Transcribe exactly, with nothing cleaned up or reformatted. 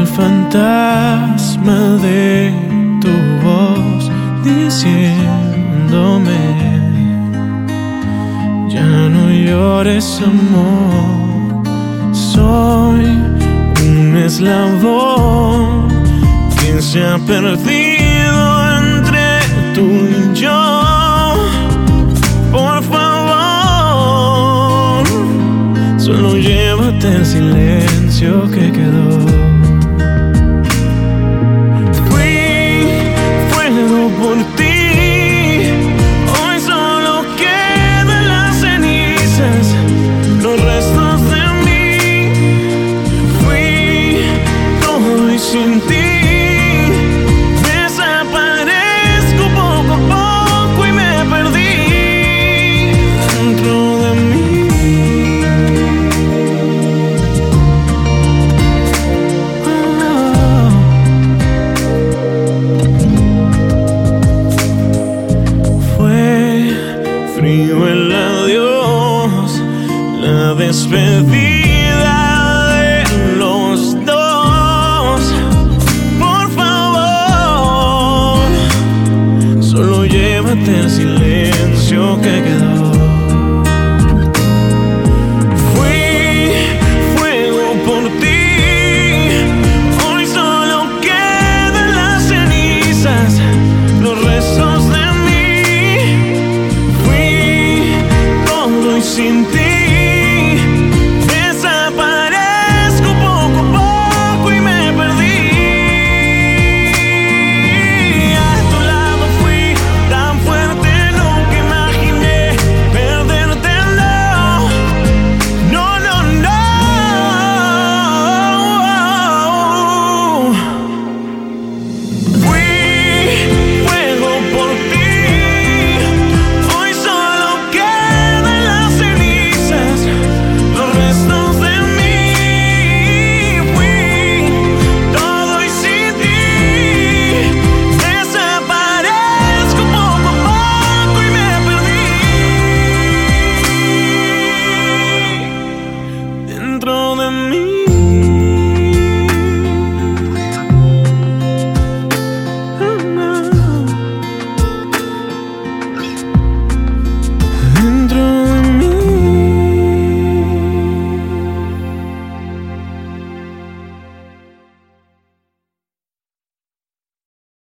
el fantasma de tu voz diciéndome: ya no llores, amor. Soy un eslabón que se ha perdido entre tú y yo. Por favor, solo llévate el silencio que quedó. Fui fuego por ti, hoy solo quedan las cenizas, los restos de mí. Fui todo y sin ti desaparezco poco a poco y me perdí dentro de mí. Frío el adiós, la despedida.